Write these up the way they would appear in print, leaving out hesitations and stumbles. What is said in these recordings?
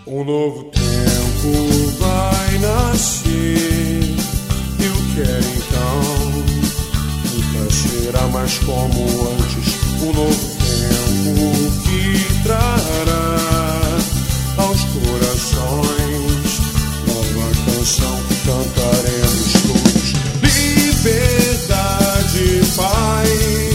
Um novo tempo vai nascer. Eu quero então nunca será mais como antes. Um novo tempo que trará aos corações nova canção que cantaremos todos. Liberdade, Pai,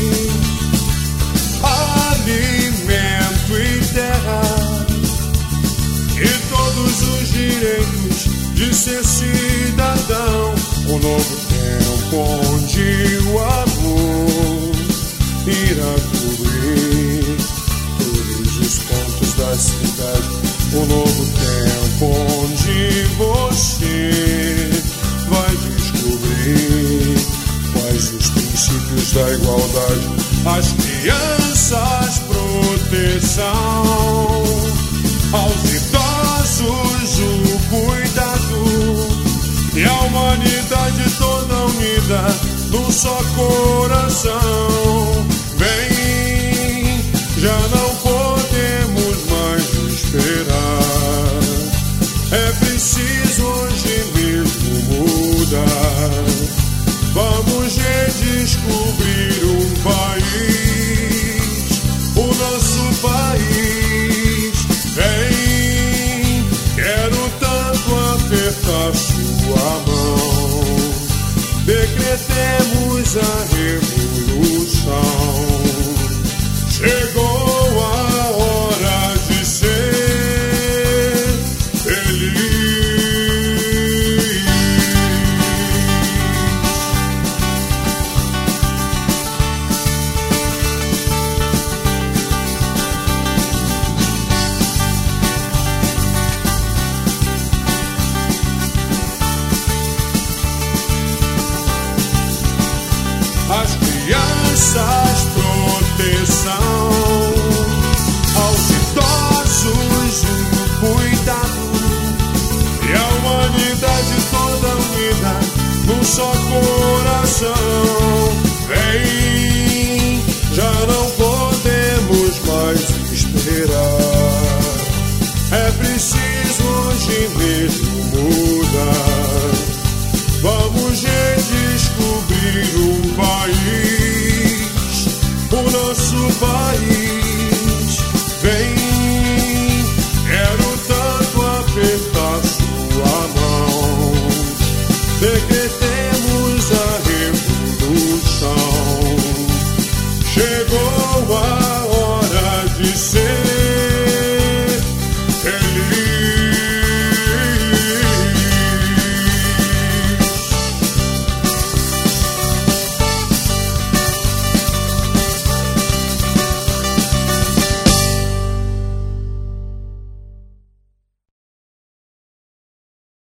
alimento e terra, e todos os direitos de ser cidadão. Um novo tempo onde o amor irá cobrir todos os pontos da cidade. Um novo tempo onde você vai descobrir quais os princípios da igualdade. As crianças, proteção, aos idosos, o cuidado, e a humanidade toda unida num só coração. Vem, já não podemos mais esperar. É preciso hoje mesmo mudar. Vamos redescobrir um país, o nosso país. Vem, quero tanto apertar sua mão. Decretemos a revolução. Chegou a hora de ser feliz. As crianças, proteção, aos idosos, o cuidado, e a humanidade toda unida num só coração. Vem, já não podemos mais esperar. É preciso hoje mesmo